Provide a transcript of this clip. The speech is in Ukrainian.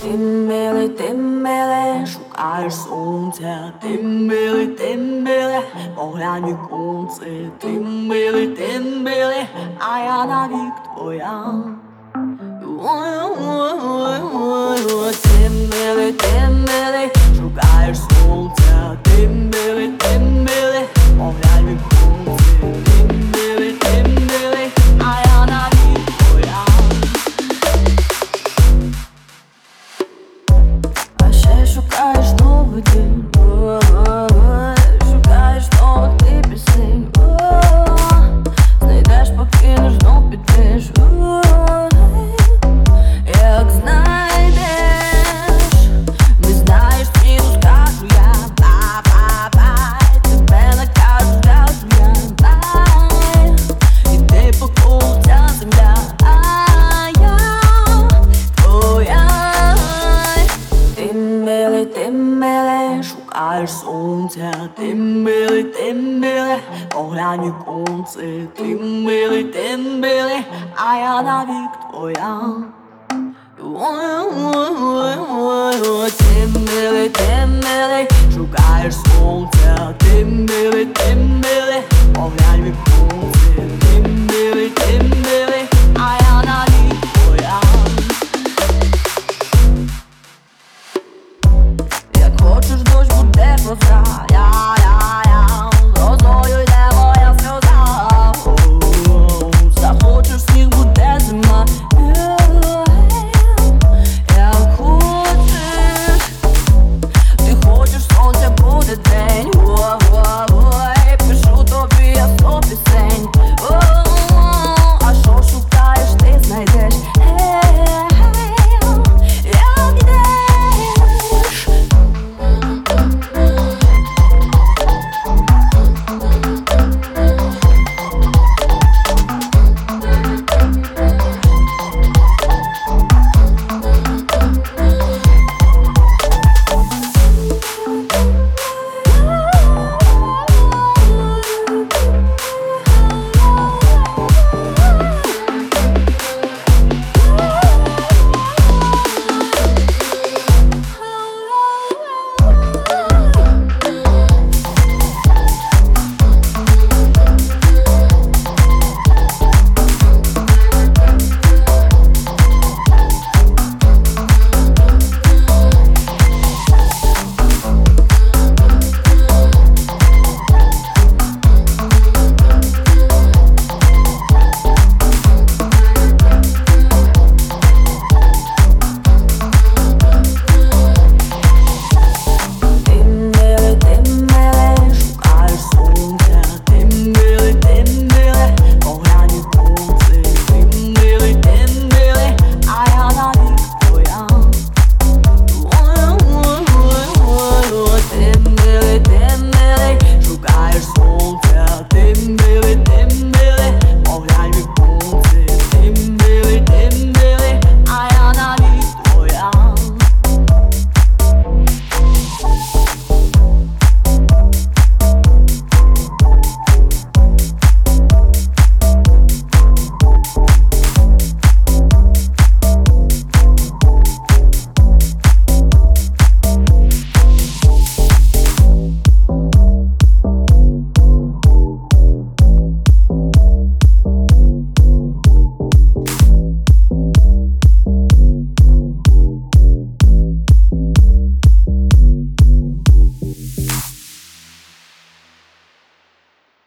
Ти милий, шукаєш сонця, ти милий, поглянь віконце, ти милий, а я навік твоя. Ти милий, шукаєш сонця, ти милий, поглянь віконце, ти милий, а я навік твоя. А ще шукаєш новий день, шукаєш нових пісень, знайдеш, покинеш, знов підеш. Як знайдеш, не знаєш ціну, скажу я, бай-бай-бай, тебе накажу, зразу я, бай, іди по колу ця земля, а я твоя. Ти милий, шукаєш сонця, ти милий, поглянь віконце, ти милий, а я навік твоя. Ти милий, шукаєш сонця, ти милий, поглянь віконце, ти